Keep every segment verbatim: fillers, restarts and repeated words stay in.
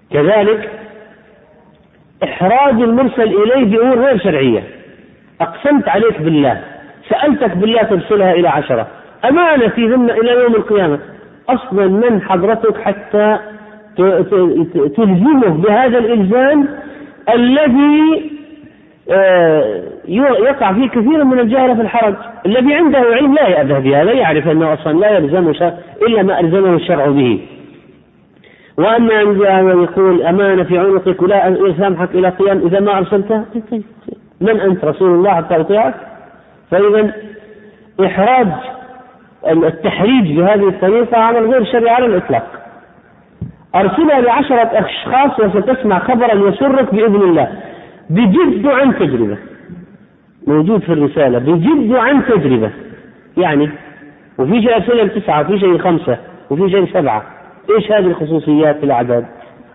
كذلك إحراج المرسل إليه بأمور غير شرعية، أقسمت عليك بالله، سألتك بالله ترسلها إلى عشرة، أمانة في ذمة إلى يوم القيامة، أصلا من حضرتك حتى تلزمه بهذا الإلزام الذي يقع فيه كثير من الجهلة في الحرج، الذي عنده علم لا يأبه بهذا، يعرف أنه أصلا لا يلزمه إلا ما ألزمه الشرع به. وأما عندما يقول أمانة في عنقك ولا يسامحك إلى قيام إذا ما أرسلته، من أنت رسول الله حتى أطيعك؟ فإذا إحراج التحريج بهذه الطريقة عمل غير شرعي على الإطلاق. أرسلها لعشرة أشخاص وستسمع خبرا يسرك بإذن الله، بجد عن تجربة، موجود في الرسالة بجد عن تجربة، يعني وفي شيء أرسلها لتسعة وفي شيء خمسة وفي شيء سبعة. إيش هذه الخصوصيات في الأعداد؟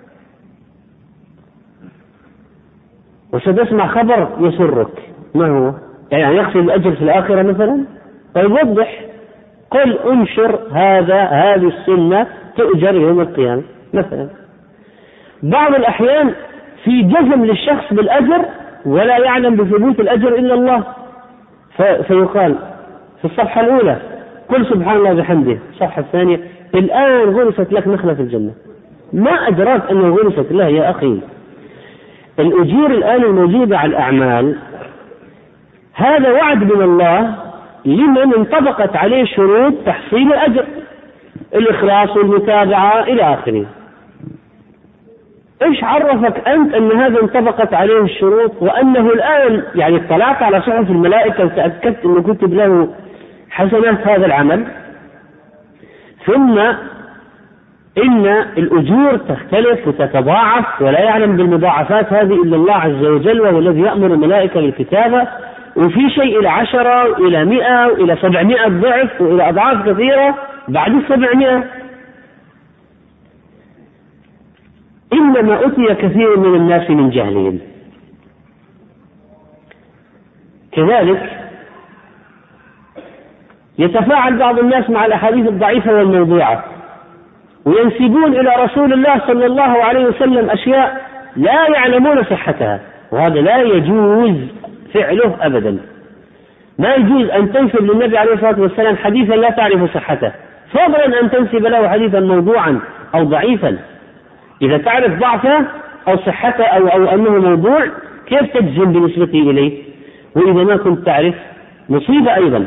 وستسمع خبر يسرك، ما هو؟ يعني يقصد الأجر في الآخرة مثلا؟ طيب وضح، قل انشر هذا هذه السنة تؤجر يوم القيامة مثلا. بعض الأحيان في جزم للشخص بالأجر ولا يعلم بثبوت الأجر إلا الله، فيقال في الصفحة الأولى قل سبحان الله بحمده، الصفحة الثانية الآن غرست لك نخلة في الجنة. ما أدراك أنه غرست له يا أخي؟ الأجور الآن الموجودة على الأعمال هذا وعد من الله لمن انطبقت عليه شروط تحصيل الأجر، الإخلاص والمتابعة إلى آخره. إيش عرفك أنت أن هذا انطبقت عليه الشروط وأنه الآن يعني اطلعت على صحف الملائكة وتأكدت أنه كتب له حسنات هذا العمل؟ ثم إن الأجور تختلف وتتضاعف ولا يعلم بالمضاعفات هذه إلا الله عز وجل، وهو الذي يأمر الملائكة بالكتابة، وفي شيء إلى عشرة وإلى مئة وإلى سبعمائة ضعف وإلى أضعاف كثيرة بعد السبعمائة. إنما أتي كثير من الناس من جهلهم. كذلك يتفاعل بعض الناس مع الأحاديث الضعيفة والموضوعة وينسبون إلى رسول الله صلى الله عليه وسلم أشياء لا يعلمون صحتها، وهذا لا يجوز فعله أبدا. ما يجوز أن تنسب للنبي عليه الصلاة والسلام حديثا لا تعرف صحته، فضلا أن تنسب له حديثا موضوعا أو ضعيفا. إذا تعرف ضعفه أو صحته أو, أو أنه موضوع كيف تجزم بنسبته إليه؟ وإذا ما كنت تعرف مصيبة أيضا.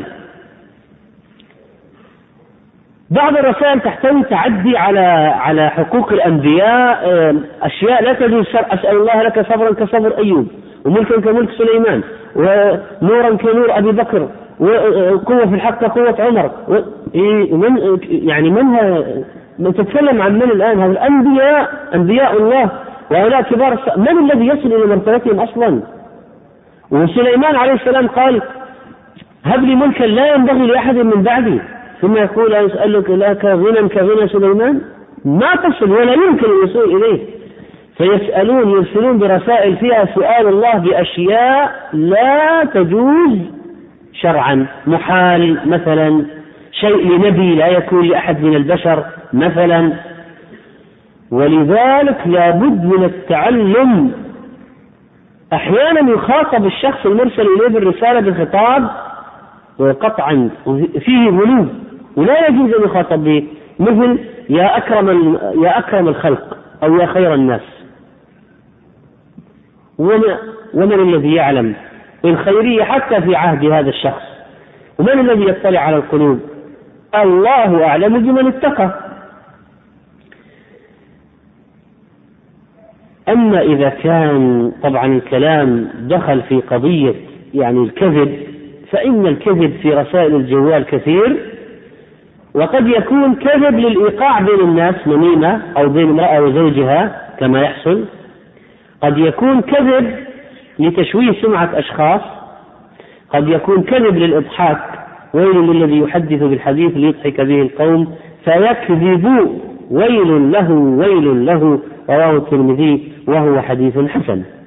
بعض الرسائل تحتوي تعدي على على حقوق الأنبياء، أشياء لا تجوز شرع. أسأل الله لك صبرا كصبر أيوب، وملكا كملك سليمان، ونورا كنور أبي بكر، وقوة في الحق قوة عمر. من يعني منها تتكلم عن من الآن؟ هذا الأنبياء، أنبياء الله وهؤلاء كبار. من الذي يصل إلى مرتبتهم أصلا؟ وسليمان عليه السلام قال هب لي ملكا لا ينبغي لأحد من بعدي، ثم يقول أسألك لك غنى كغنى سليمان؟ ما تصل ولا يمكن الوصول إليه. فيسألون يرسلون برسائل فيها سؤال الله بأشياء لا تجوز شرعا، محال مثلا، شيء لنبي لا يكون لأحد من البشر مثلا. ولذلك لا بد من التعلم. أحيانا يخاطب الشخص المرسل إليه بالرسالة بخطاب قطعا فيه غلو ولا يجوز أن يخاطب به، مثل يا أكرم يا أكرم الخلق أو يا خير الناس. ومن الذي يعلم الخيرية حتى في عهد هذا الشخص؟ ومن الذي يطلع على القلوب؟ الله أعلم بمن اتقى. أما إذا كان طبعا الكلام دخل في قضية يعني الكذب، فإن الكذب في رسائل الجوال كثير، وقد يكون كذب للإيقاع بين الناس، نميمة، أو بين امرأة وزوجها كما يحصل. قد يكون كذب لتشويه سمعة أشخاص، قد يكون كذب للإضحاك، ويل للذي يحدث بالحديث ليضحك به القوم فيكذب، ويل له ويل له، رواه الترمذي وهو حديث حسن.